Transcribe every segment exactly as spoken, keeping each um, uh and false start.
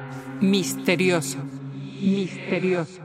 Misterioso. Misterioso.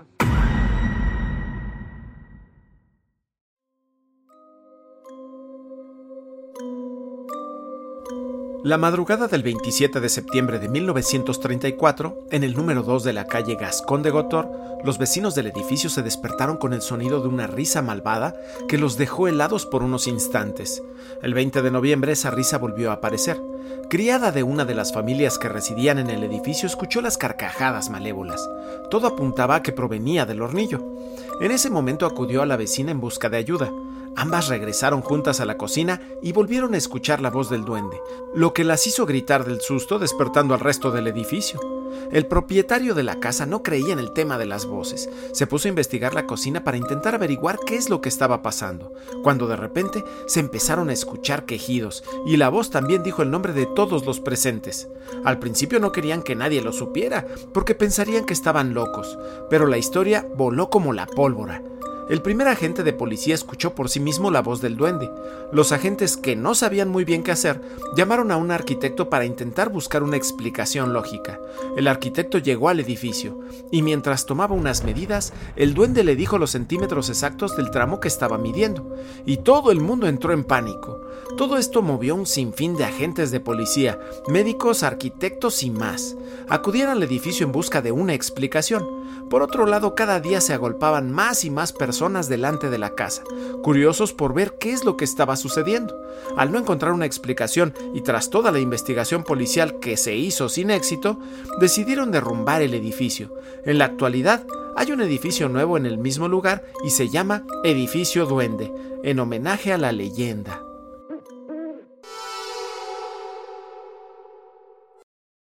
La madrugada del veintisiete de septiembre de mil novecientos treinta y cuatro, en el número dos de la calle Gascón de Gotor, los vecinos del edificio se despertaron con el sonido de una risa malvada que los dejó helados por unos instantes. El veinte de noviembre esa risa volvió a aparecer. Criada de una de las familias que residían en el edificio, escuchó las carcajadas malévolas. Todo apuntaba a que provenía del hornillo. En ese momento acudió a la vecina en busca de ayuda. Ambas regresaron juntas a la cocina y volvieron a escuchar la voz del duende, lo que las hizo gritar del susto, despertando al resto del edificio. El propietario de la casa no creía en el tema de las voces. Se puso a investigar la cocina para intentar averiguar qué es lo que estaba pasando, cuando de repente se empezaron a escuchar quejidos, y la voz también dijo el nombre de todos los presentes. Al principio no querían que nadie lo supiera, porque pensarían que estaban locos, pero la historia voló como la pólvora. El primer agente de policía escuchó por sí mismo la voz del duende. Los agentes, que no sabían muy bien qué hacer, llamaron a un arquitecto para intentar buscar una explicación lógica. El arquitecto llegó al edificio, y mientras tomaba unas medidas, el duende le dijo los centímetros exactos del tramo que estaba midiendo, y todo el mundo entró en pánico. Todo esto movió un sinfín de agentes de policía, médicos, arquitectos y más. Acudían al edificio en busca de una explicación. Por otro lado, cada día se agolpaban más y más personas delante de la casa, curiosos por ver qué es lo que estaba sucediendo. Al no encontrar una explicación y tras toda la investigación policial que se hizo sin éxito, decidieron derrumbar el edificio. En la actualidad, hay un edificio nuevo en el mismo lugar y se llama Edificio Duende, en homenaje a la leyenda.